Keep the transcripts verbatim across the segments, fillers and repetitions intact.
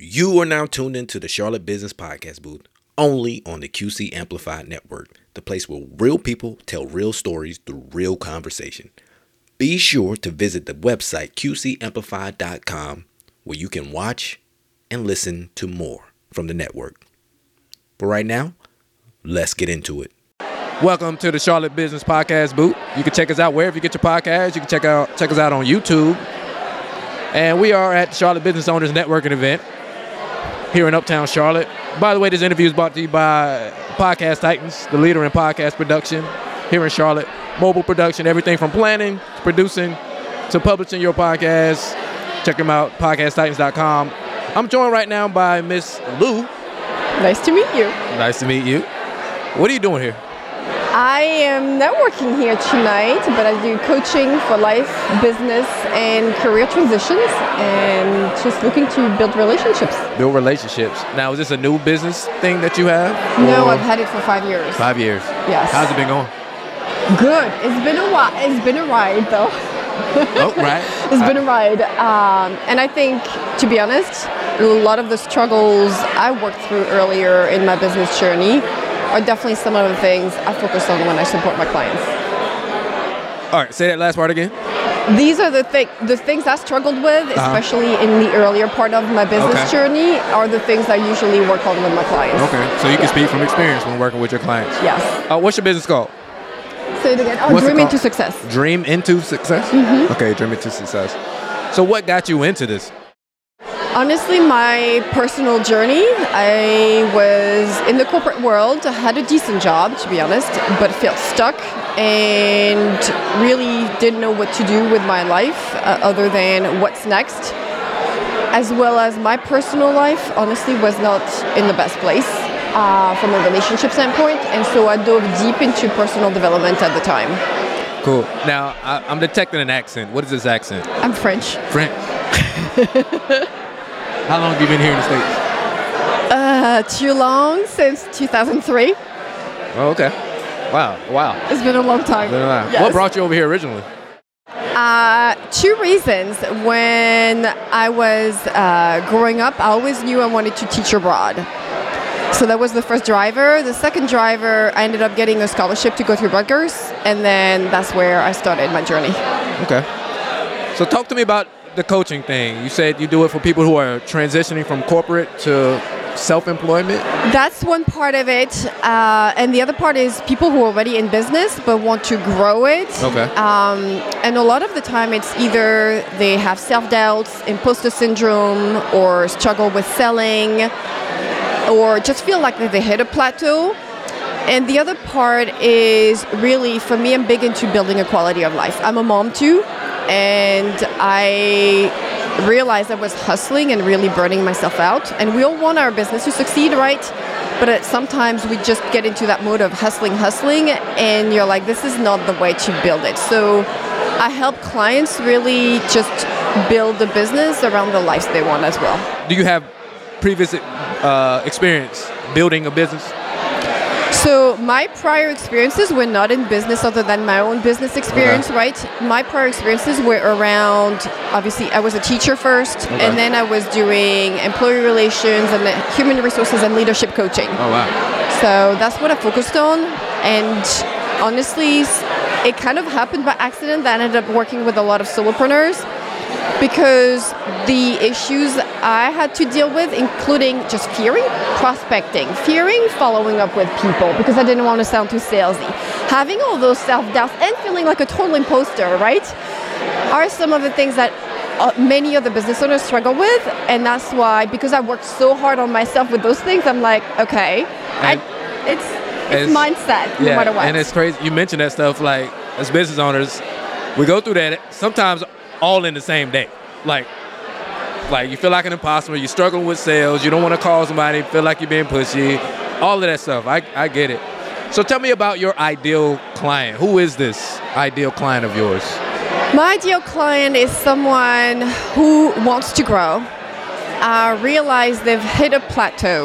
You are now tuned into the Charlotte Business Podcast booth, only on the Q C Amplified Network, the place where real people tell real stories through real conversation. Be sure to visit the website q c amplified dot com, where you can watch and listen to more from the network. But right now, let's get into it. Welcome to the Charlotte Business Podcast booth. You can check us out wherever you get your podcasts. You can check out check us out on YouTube. And we are at the Charlotte Business Owners Networking event here in Uptown Charlotte. By the way, this interview is brought to you by Podcast Titans, the leader in podcast production here in Charlotte. Mobile production, everything from planning to producing to publishing your podcast. Check them out, podcast titans dot com. I'm joined right now by Miss Lou. Nice to meet you. Nice to meet you. What are you doing here? I am networking here tonight, but I do coaching for life, business, and career transitions, and just looking to build relationships. Build relationships. Now, is this a new business thing that you have? No, or- I've had it for five years. Five years. Yes. How's it been going? Good. It's been a while. It's been a ride, though. Oh, right. It's been a ride. Um, and I think, to be honest, a lot of the struggles I worked through earlier in my business journey are definitely some of the things I focus on when I support my clients. All right, say that last part again. These are the, th- the things I struggled with, especially uh-huh. in the earlier part of my business okay. journey, are the things I usually work on with my clients. Okay, so you can yeah. speak from experience when working with your clients. Yes. Uh, what's your business called? Say it again. Oh, Dream into Success. Dream into Success? Mm-hmm. Okay, Dream into Success. So what got you into this? Honestly, my personal journey, I was in the corporate world, I had a decent job, to be honest, but felt stuck and really didn't know what to do with my life uh, other than what's next. As well as my personal life, honestly, was not in the best place uh, from a relationship standpoint, and so I dove deep into personal development at the time. Cool. Now, I, I'm detecting an accent. What is this accent? I'm French. French. How long have you been here in the States? Uh, too long, since two thousand three. Oh, okay. Wow, wow. It's been a long time. It's been a while. Yes. What brought you over here originally? Uh, two reasons. When I was uh, growing up, I always knew I wanted to teach abroad. So that was the first driver. The second driver, I ended up getting a scholarship to go through Rutgers, and then that's where I started my journey. Okay. So talk to me about the coaching thing. You said you do it for people who are transitioning from corporate to self-employment? That's one part of it. Uh, and the other part is people who are already in business but want to grow it. Okay. Um, and a lot of the time it's either they have self-doubts, imposter syndrome, or struggle with selling, or just feel like they hit a plateau. And the other part is really, for me, I'm big into building a quality of life. I'm a mom too. And I realized I was hustling and really burning myself out. And we all want our business to succeed, right? But at, sometimes we just get into that mode of hustling, hustling, and you're like, this is not the way to build it. So I help clients really just build the business around the lives they want as well. Do you have previous uh, experience building a business? So my prior experiences were not in business other than my own business experience, okay. right? My prior experiences were around, obviously, I was a teacher first, okay. and then I was doing employee relations and human resources and leadership coaching. Oh, wow. So that's what I focused on. And honestly, it kind of happened by accident that I ended up working with a lot of solopreneurs, because the issues I had to deal with, including just fearing prospecting, fearing following up with people because I didn't want to sound too salesy, having all those self-doubts and feeling like a total imposter, right, are some of the things that uh, many of the business owners struggle with. And that's why, because I worked so hard on myself with those things, I'm like, okay, I, it's, it's, it's mindset, yeah, no matter what. And it's crazy. You mentioned that stuff, like, as business owners, we go through that sometimes all in the same day. Like, like you feel like an imposter, you're struggling with sales, you don't want to call somebody, feel like you're being pushy, all of that stuff. I, I get it. So tell me about your ideal client. Who is this ideal client of yours? My ideal client is someone who wants to grow, uh, realize they've hit a plateau,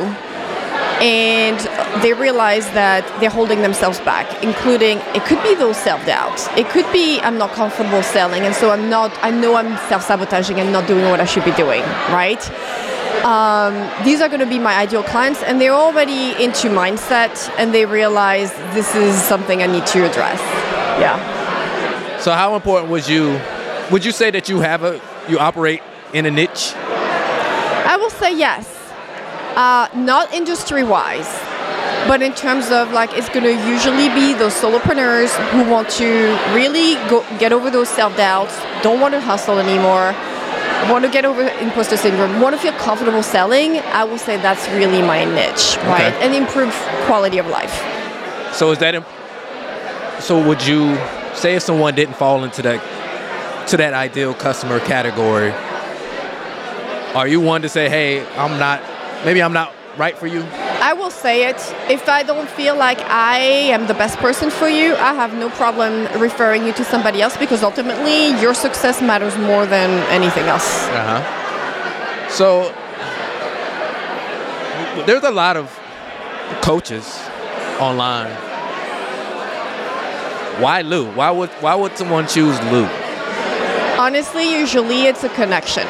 and they realize that they're holding themselves back, including, it could be those self-doubts. It could be, I'm not comfortable selling, and so I'm not, I know I'm self-sabotaging and not doing what I should be doing, right? Um, these are going to be my ideal clients, and they're already into mindset, and they realize this is something I need to address. Yeah. So how important was you, would you say that you have a, you operate in a niche? I will say yes. Uh, not industry-wise, but in terms of like, it's going to usually be those solopreneurs who want to really go get over those self-doubts, don't want to hustle anymore, want to get over imposter syndrome, want to feel comfortable selling. I will say that's really my niche, Okay. right? And improve quality of life. So is that, imp- so would you say if someone didn't fall into that, to that ideal customer category, are you one to say, hey, I'm not, maybe I'm not right for you? I will say it. If I don't feel like I am the best person for you, I have no problem referring you to somebody else, because ultimately your success matters more than anything else. Uh-huh. So there's a lot of coaches online. Why Lou? Why would why would someone choose Lou? Honestly, usually it's a connection.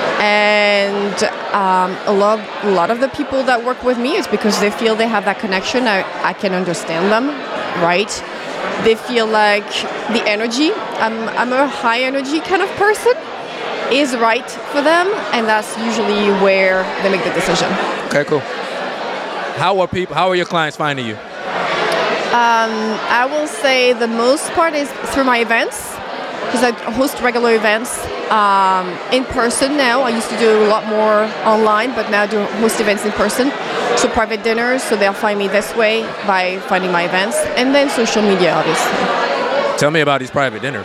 And um, a lot, a lot of the people that work with me is because they feel they have that connection. I, I can understand them, right? They feel like the energy, I'm, I'm a high energy kind of person, is right for them, and that's usually where they make the decision. Okay, cool. How are people? How are your clients finding you? Um, I will say the most part is through my events, because I host regular events um, in person now. I used to do a lot more online, but now I do host events in person. So private dinners, so they'll find me this way by finding my events, and then social media, obviously. Tell me about these private dinners.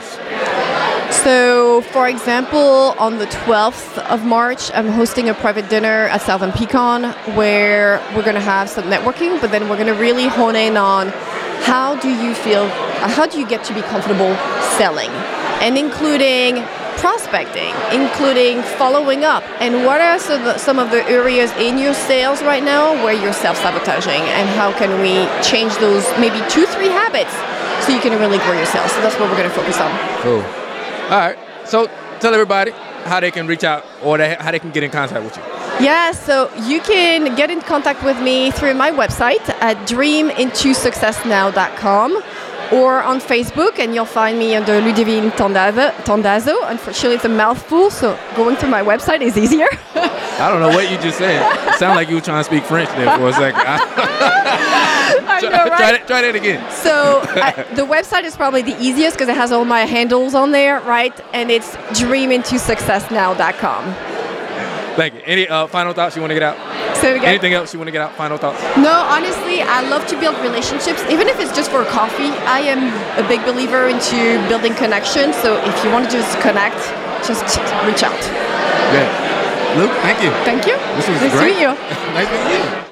So, for example, on the twelfth of March, I'm hosting a private dinner at Southern Pecan where we're going to have some networking, but then we're going to really hone in on how do you feel, how do you get to be comfortable selling, and including prospecting, including following up, and what are some of the, some of the areas in your sales right now where you're self-sabotaging, and how can we change those maybe two, three habits so you can really grow your sales. So that's what we're going to focus on. Cool. All right. So tell everybody how they can reach out, or they, how they can get in contact with you. Yeah, so you can get in contact with me through my website at dream into success now dot com, or on Facebook, and you'll find me under Ludivine Tondazzo. Unfortunately, it's a mouthful, so going through my website is easier. I don't know what you just said. It sounded like you were trying to speak French there for a second. I try, know, right? try, that, try that again. So I, the website is probably the easiest because it has all my handles on there, right? And it's dream into success now dot com. Thank you. Any uh, final thoughts you want to get out? So again, Anything else you want to get out? Final thoughts? no, honestly, I love to build relationships, even if it's just for a coffee. I am a big believer into building connections. So if you want to just connect, just reach out. Good. Luke, thank you. Thank you. This was nice great. to meet you. Nice to meet you.